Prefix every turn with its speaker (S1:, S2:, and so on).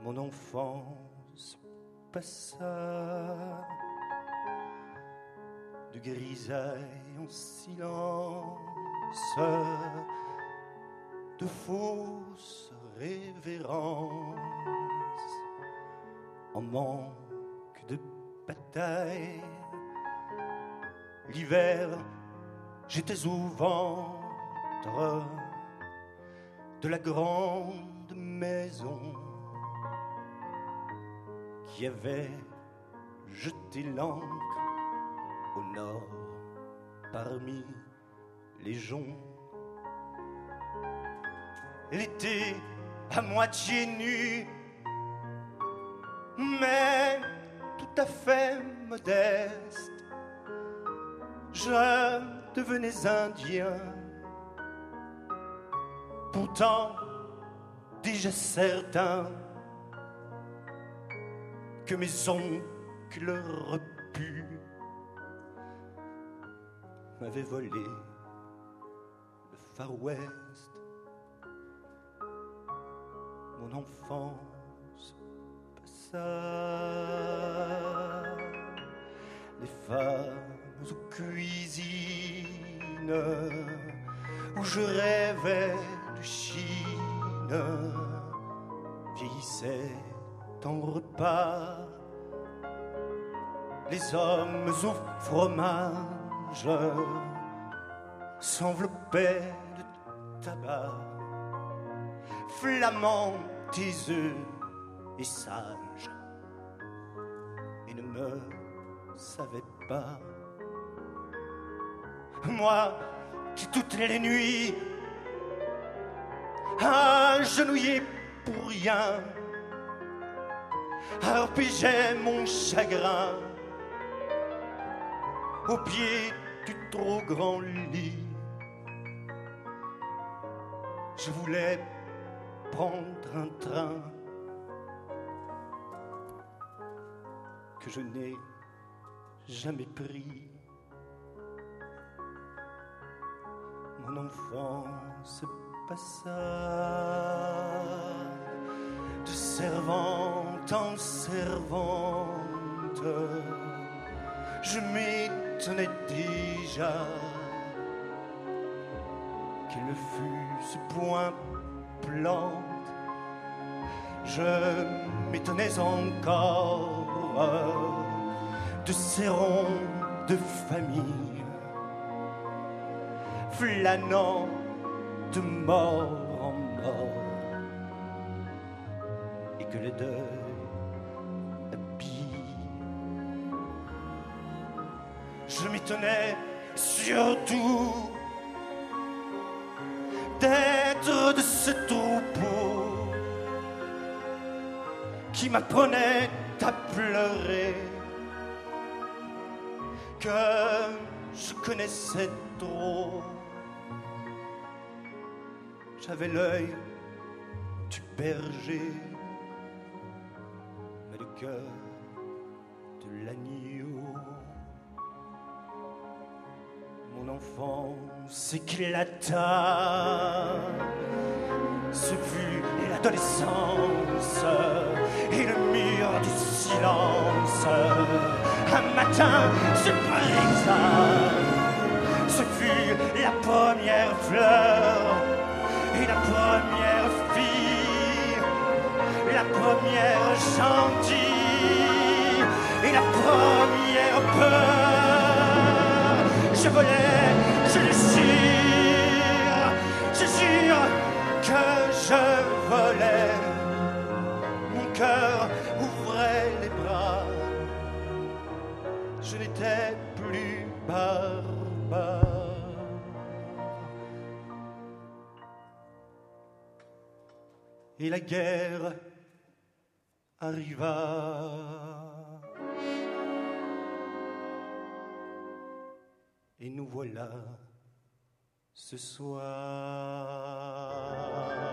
S1: Mon enfance passa de grisaille en silence, de fausses révérences, en manque de bataille. L'hiver, j'étais au ventre de la grande maison qui avait jeté l'ancre au nord parmi les joncs. L'été à moitié nu, mais tout à fait modeste, je devenais indien. Pourtant, déjà certain que mes oncles repus m'avaient volé le Far West. Mon enfance passa, les femmes aux cuisines où je rêvais de Chine vieillissaient en repas. Les hommes au fromage s'enveloppaient de tabac. Flamands, taiseux et sages, et ne me savaient pas. Moi qui toutes les nuits agenouillé pour rien arpégeais mon chagrin au pied du trop grand lit. Je voulais prendre un train que je n'ai jamais pris. Mon enfance passa de servante en servante. Je m'étonnais déjà qu'elle ne fût ce point plante. Je m'étonnais encore de ces ronds de famille flânant de mort en mort, et que le deuil habille. Je m'étonnais surtout d'être de ce troupeau qui m'apprenait à pleurer, que je connaissais trop. J'avais l'œil du berger, mais le cœur de l'agneau. Mon enfance éclata, ce fut l'adolescence et le mur du silence. Un matin se brisa, ce fut la première fleur et la première fille, la première gentille et la première peur. Je volais, je le jure que je volais. Mon cœur ouvrait les bras, je n'étais plus barbare. Et la guerre arriva. Et nous voilà ce soir.